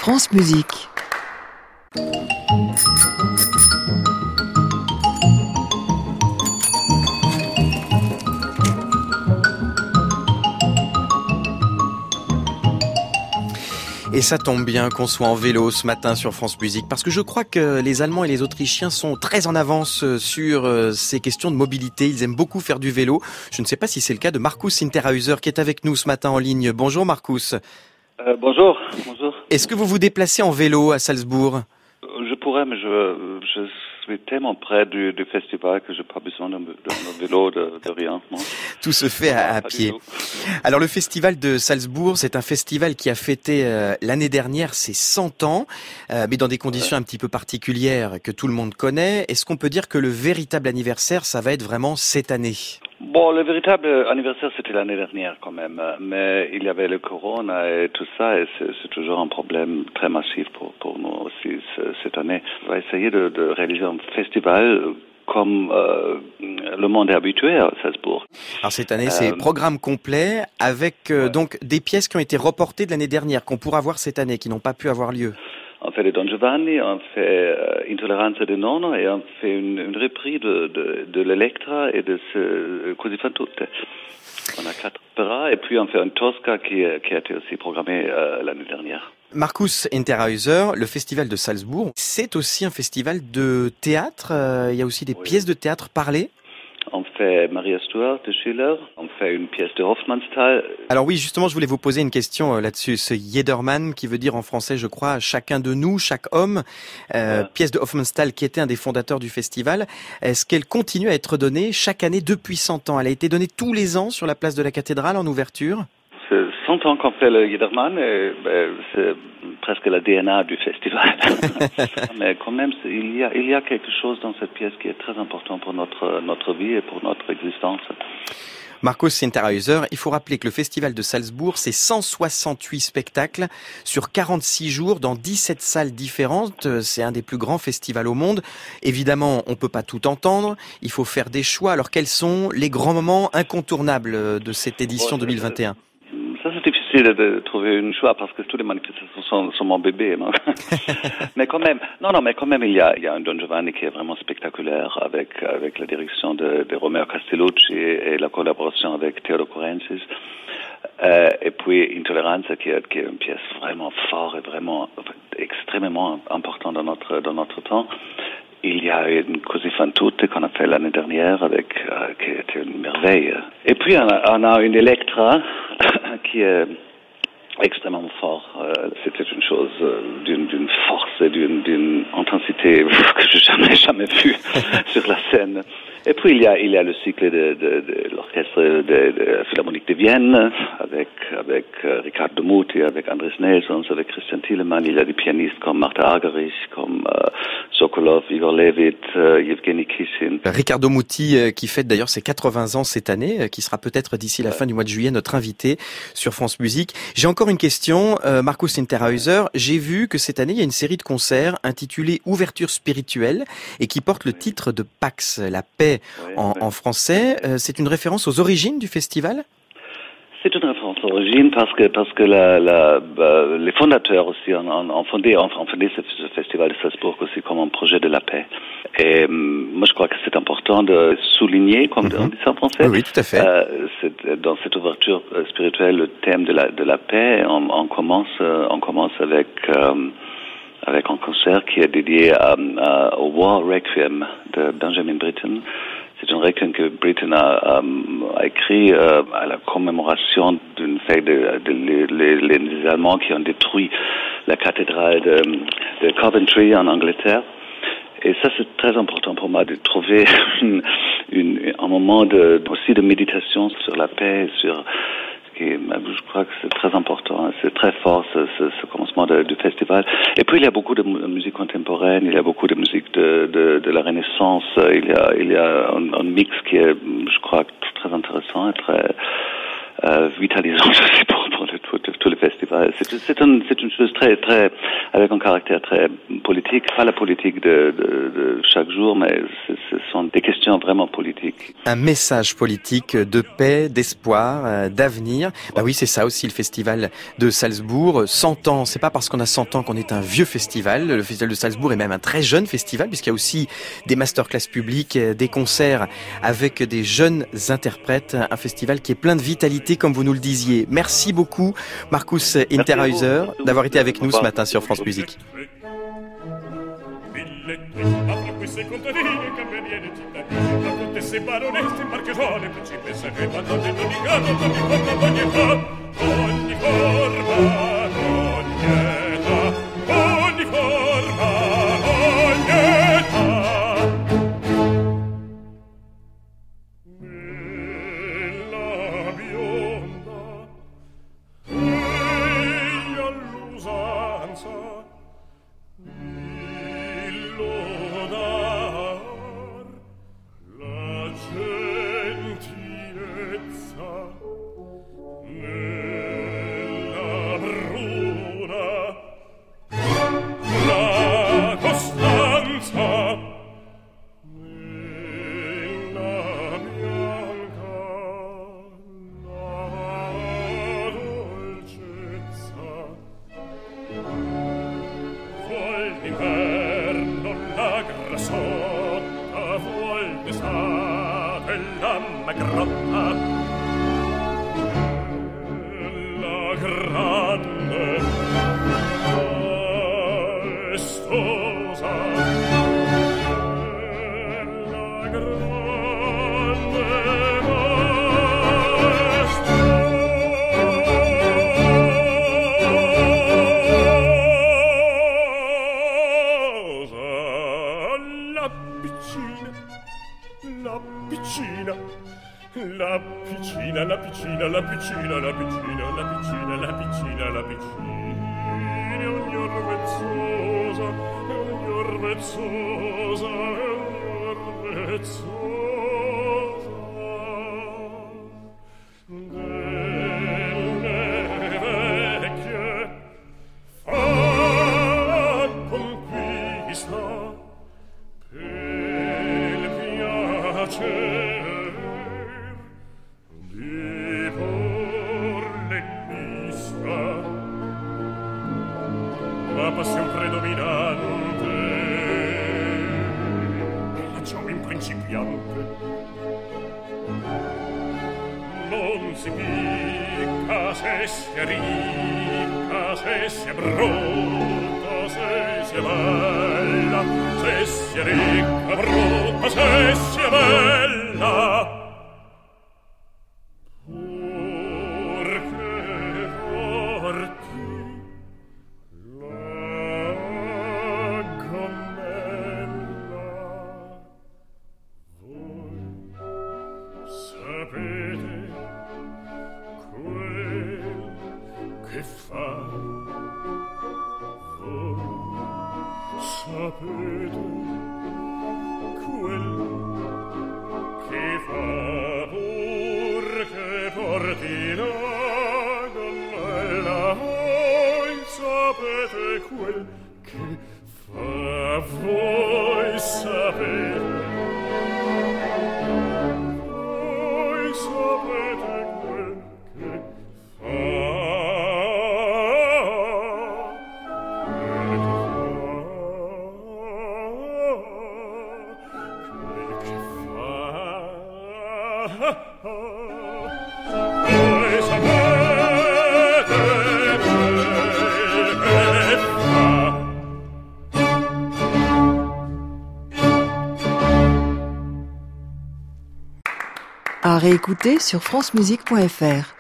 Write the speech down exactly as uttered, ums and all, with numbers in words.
France Musique. Et ça tombe bien qu'on soit en vélo ce matin sur France Musique, parce que je crois que les Allemands et les Autrichiens sont très en avance sur ces questions de mobilité. Ils aiment beaucoup faire du vélo. Je ne sais pas si c'est le cas de Markus Hinterhäuser qui est avec nous ce matin en ligne. Bonjour Markus. Euh, bonjour. Bonjour. Est-ce que vous vous déplacez en vélo à Salzbourg ? Je pourrais, mais je, je suis tellement près du, du festival que je n'ai pas besoin d'un vélo, de, de rien. Non. Tout se fait à, à pied. Alors le festival de Salzbourg, c'est un festival qui a fêté euh, l'année dernière ses cent ans, euh, mais dans des conditions ouais. un petit peu particulières que tout le monde connaît. Est-ce qu'on peut dire que le véritable anniversaire, ça va être vraiment cette année ? Bon, le véritable anniversaire, c'était l'année dernière quand même, mais il y avait le corona et tout ça, et c'est, c'est toujours un problème très massif pour, pour nous aussi cette année. On va essayer de, de réaliser un festival comme euh, le monde est habitué à Salzbourg. Alors cette année, c'est euh, programme complet avec euh, ouais. donc des pièces qui ont été reportées de l'année dernière, qu'on pourra voir cette année, qui n'ont pas pu avoir lieu. On fait le Don Giovanni, on fait euh, Intolleranza de Nono et on fait une, une reprise de, de, de l'Electra et de ce Così fan tutte. On a quatre opéras et puis on fait un Tosca qui, qui a été aussi programmé euh, l'année dernière. Markus Hinterhäuser, le festival de Salzbourg, c'est aussi un festival de théâtre. Euh, il y a aussi des oui. pièces de théâtre parlées. On fait Maria Stuart de Schiller, on fait une pièce de Hofmannsthal. Alors oui, justement, je voulais vous poser une question là-dessus. Ce Jedermann, qui veut dire en français, je crois, chacun de nous, chaque homme, euh, ouais. pièce de Hofmannsthal qui était un des fondateurs du festival. Est-ce qu'elle continue à être donnée chaque année depuis cent ans ? Elle a été donnée tous les ans sur la place de la cathédrale en ouverture ? C'est cent ans qu'on fait le Jedermann et ben, c'est presque la D N A du festival. Mais quand même, il y a, il y a quelque chose dans cette pièce qui est très important pour notre, notre vie et pour notre existence. Markus Hinterhäuser, il faut rappeler que le festival de Salzbourg, c'est cent soixante-huit spectacles sur quarante-six jours dans dix-sept salles différentes. C'est un des plus grands festivals au monde. Évidemment, on peut pas tout entendre. Il faut faire des choix. Alors, quels sont les grands moments incontournables de cette édition deux mille vingt et un ? Ça, c'est difficile de trouver un choix parce que toutes les manifestations sont, sont mon bébé, non? Mais quand même, non, non, mais quand même, il y a, il y a un Don Giovanni qui est vraiment spectaculaire avec, avec la direction de, de Romeo Castellucci et, et la collaboration avec Theodor Kurensis. Euh, et puis Intolleranza qui est, qui est une pièce vraiment forte et vraiment extrêmement importante dans notre, dans notre temps. Il y a une Così fan tutte qu'on a fait l'année dernière avec, euh, qui était une merveille. Et puis on a, on a une Electra qui est extrêmement fort. Euh, c'était une chose euh, d'une, d'une force et d'une, d'une intensité que je n'ai jamais, jamais vue sur la scène. Et puis il y a, il y a le cycle de, de, de l'orchestre de, de Philharmonique de Vienne avec, avec euh, Riccardo Muti, avec Andris Nelsons, avec Christian Thielemann. Il y a des pianistes comme Martha Argerich, comme euh, Sokolov, Igor Levit, euh, Yevgeny Kissin. Riccardo Muti euh, qui fête d'ailleurs ses quatre-vingts ans cette année, euh, qui sera peut-être d'ici la ouais. fin du mois de juillet notre invité sur France Musique. J'ai encore une question, euh, Markus Hinterhäuser. J'ai vu que cette année il y a une série de concerts intitulée Ouverture spirituelle et qui porte le titre de Pax, la paix. Oui, en, oui. en français, euh, c'est une référence aux origines du festival ? C'est une référence aux origines parce que parce que la, la, bah, les fondateurs aussi ont, ont fondé ont, ont fondé ce, ce festival de Salzbourg aussi comme un projet de la paix. Et euh, moi je crois que c'est important de souligner, comme mm-hmm. on dit ça en français. Oui, oui, tout à fait. Euh, c'est, dans cette ouverture spirituelle, le thème de la de la paix, on, on commence euh, on commence avec euh, avec un concert qui est dédié à, à, au War Requiem de Benjamin Britten. C'est un requiem que Britten a, a, a écrit euh, à la commémoration d'une fête de, de, de, de, de les Allemands qui ont détruit la cathédrale de, de Coventry en Angleterre. Et ça, c'est très important pour moi de trouver une, une, un moment de, aussi de méditation sur la paix, sur Et je crois que c'est très important, c'est très fort ce, ce, ce commencement de, du festival. Et puis il y a beaucoup de musique contemporaine, il y a beaucoup de musique de, de, de la Renaissance, il y a, il y a un, un mix qui est, je crois, très intéressant et très euh, vitalisant aussi pour, pour le, tout, tout le festival. festival. C'est, c'est, un, c'est une chose très, très, avec un caractère très politique, pas la politique de, de, de chaque jour, mais ce, ce sont des questions vraiment politiques. Un message politique de paix, d'espoir, d'avenir. Bah oui, c'est ça aussi le festival de Salzbourg. cent ans, c'est pas parce qu'on a cent ans qu'on est un vieux festival. Le festival de Salzbourg est même un très jeune festival puisqu'il y a aussi des masterclass publiques, des concerts avec des jeunes interprètes. Un festival qui est plein de vitalité, comme vous nous le disiez. Merci beaucoup, Markus Hinterhäuser, d'avoir été avec nous ce matin sur France Musique. La piccina, la piccina, la piccina, la piccina, la piccina, la piccina, la piccina, ogni orvezzosa, ogni orvezzosa, ogni orvezzosa, delle vecchie fa conquista per piacere. La passione predominante è la giovine principiante. Non si picca se si è ricca, se si è brutta, se si è bella, se si è ricca, brutta, se si è bella. Sapete quel che fa pur che porti la gonnella, voi sapete quel che fa, voi sapete, voi sapete quel che fa. À réécouter sur francemusique point f r.